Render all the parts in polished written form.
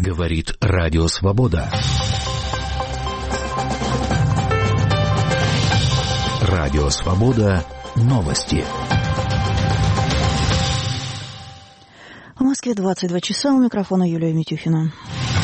Говорит Радио Свобода. Радио Свобода. Новости. В Москве 22 часа. У микрофона Юлия Митюхина.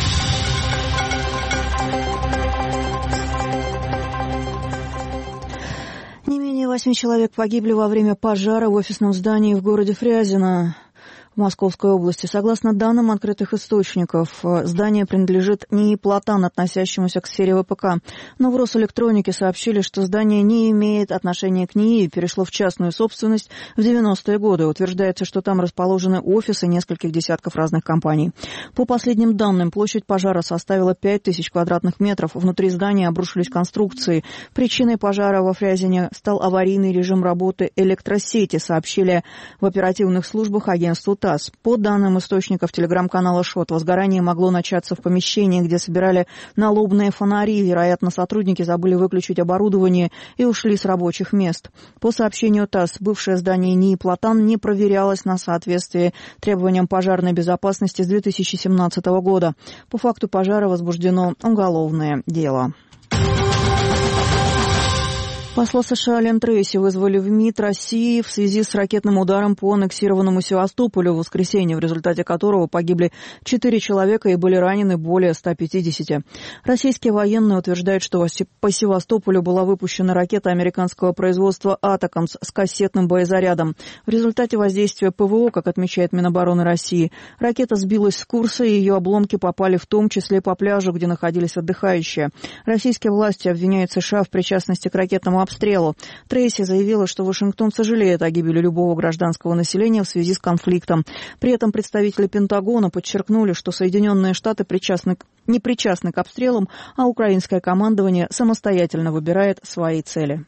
Не менее 8 человек погибли во время пожара в офисном здании в городе Фрязино в Московской области. Согласно данным открытых источников, здание принадлежит НИИ «Платан», относящемуся к сфере ВПК. Но в Росэлектронике сообщили, что здание не имеет отношения к НИИ и перешло в частную собственность в 90-е годы. Утверждается, что там расположены офисы нескольких десятков разных компаний. По последним данным, площадь пожара составила 5000 квадратных метров. Внутри здания обрушились конструкции. Причиной пожара во Фрязине стал аварийный режим работы электросети, сообщили в оперативных службах агентству ТАСС. По данным источников телеграм-канала ШОТ, возгорание могло начаться в помещении, где собирали налобные фонари. Вероятно, сотрудники забыли выключить оборудование и ушли с рабочих мест. По сообщению ТАСС, бывшее здание НИИ «Платан» не проверялось на соответствие требованиям пожарной безопасности с 2017 года. По факту пожара возбуждено уголовное дело. Посла США Лен Трейси вызвали в МИД России в связи с ракетным ударом по аннексированному Севастополю в воскресенье, в результате которого погибли 4 человека и были ранены более 150. Российские военные утверждают, что по Севастополю была выпущена ракета американского производства «Атакамс» с кассетным боезарядом. В результате воздействия ПВО, как отмечает Минобороны России, ракета сбилась с курса, и ее обломки попали в том числе по пляжу, где находились отдыхающие. Российские власти обвиняют США в причастности к ракетному обстрелу. Трейси заявила, что Вашингтон сожалеет о гибели любого гражданского населения в связи с конфликтом. При этом представители Пентагона подчеркнули, что Соединенные Штаты не причастны к обстрелам, а украинское командование самостоятельно выбирает свои цели.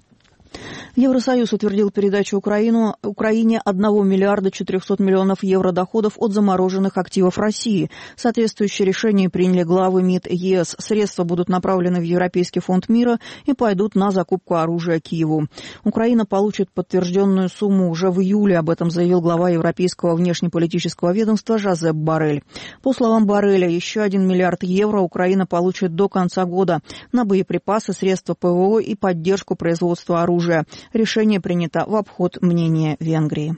Евросоюз утвердил передачу Украине 1 миллиарда 400 миллионов евро доходов от замороженных активов России. Соответствующее решение приняли главы МИД ЕС. Средства будут направлены в Европейский фонд мира и пойдут на закупку оружия Киеву. Украина получит подтвержденную сумму уже в июле. Об этом заявил глава Европейского внешнеполитического ведомства Жозеп Боррель. По словам Борреля, еще 1 миллиард евро Украина получит до конца года на боеприпасы, средства ПВО и поддержку производства оружия. Решение принято в обход мнения Венгрии.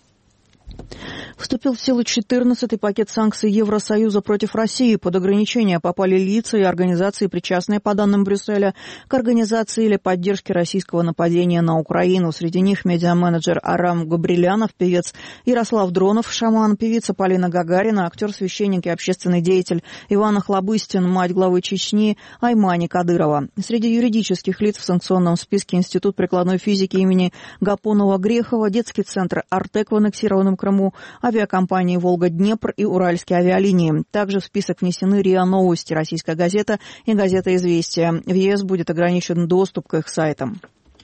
Вступил в силу 14-й пакет санкций Евросоюза против России. Под ограничения попали лица и организации, причастные, по данным Брюсселя, к организации или поддержке российского нападения на Украину. Среди них медиа-менеджер Арам Габрилянов, певец Ярослав Дронов, шаман, певица Полина Гагарина, актер-священник и общественный деятель Иван Охлобыстин, мать главы Чечни Аймани Кадырова. Среди юридических лиц в санкционном списке Институт прикладной физики имени Гапонова-Грехова, детский центр «Артек» в аннексированном Крыму, авиакомпании «Волга-Днепр» и «Уральские авиалинии». Также в список внесены РИА Новости, «Российская газета» и газета «Известия». В ЕС будет ограничен доступ к их сайтам.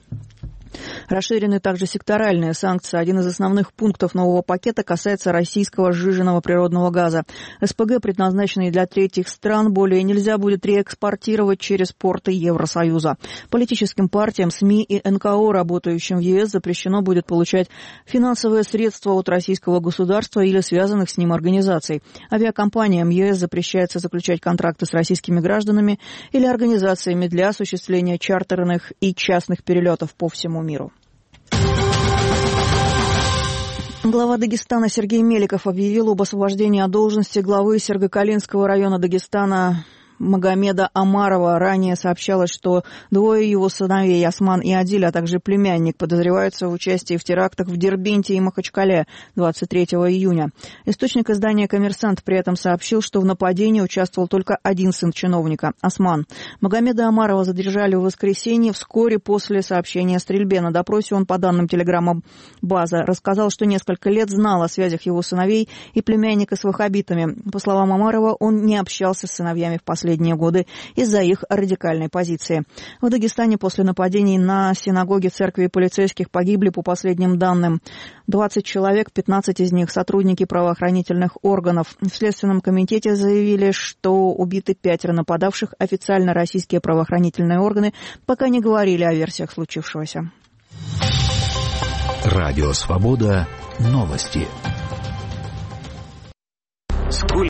Расширены также секторальные санкции. Один из основных пунктов нового пакета касается российского сжиженного природного газа. СПГ, предназначенные для третьих стран, более нельзя будет реэкспортировать через порты Евросоюза. Политическим партиям, СМИ и НКО, работающим в ЕС, запрещено будет получать финансовые средства от российского государства или связанных с ним организаций. Авиакомпаниям ЕС запрещается заключать контракты с российскими гражданами или организациями для осуществления чартерных и частных перелетов по всему миру. Глава Дагестана Сергей Меликов объявил об освобождении от должности главы Сергокалинского района Дагестана Магомеда Омарова. Ранее сообщалось, что двое его сыновей, Осман и Адиль, а также племянник, подозреваются в участии в терактах в Дербенте и Махачкале 23 июня. Источник издания «Коммерсант» при этом сообщил, что в нападении участвовал только один сын чиновника – Осман. Магомеда Омарова задержали в воскресенье вскоре после сообщения о стрельбе. На допросе он, по данным телеграмма «База», рассказал, что несколько лет знал о связях его сыновей и племянника с ваххабитами. По словам Омарова, он не общался с сыновьями в последние годы из-за их радикальной позиции. В Дагестане после нападений на синагоги, церкви и полицейских погибли, по последним данным, 20 человек, 15 из них сотрудники правоохранительных органов. В Следственном комитете заявили, что убиты 5 нападавших. Официально российские правоохранительные органы пока не говорили о версиях случившегося. Радио Свобода. Новости.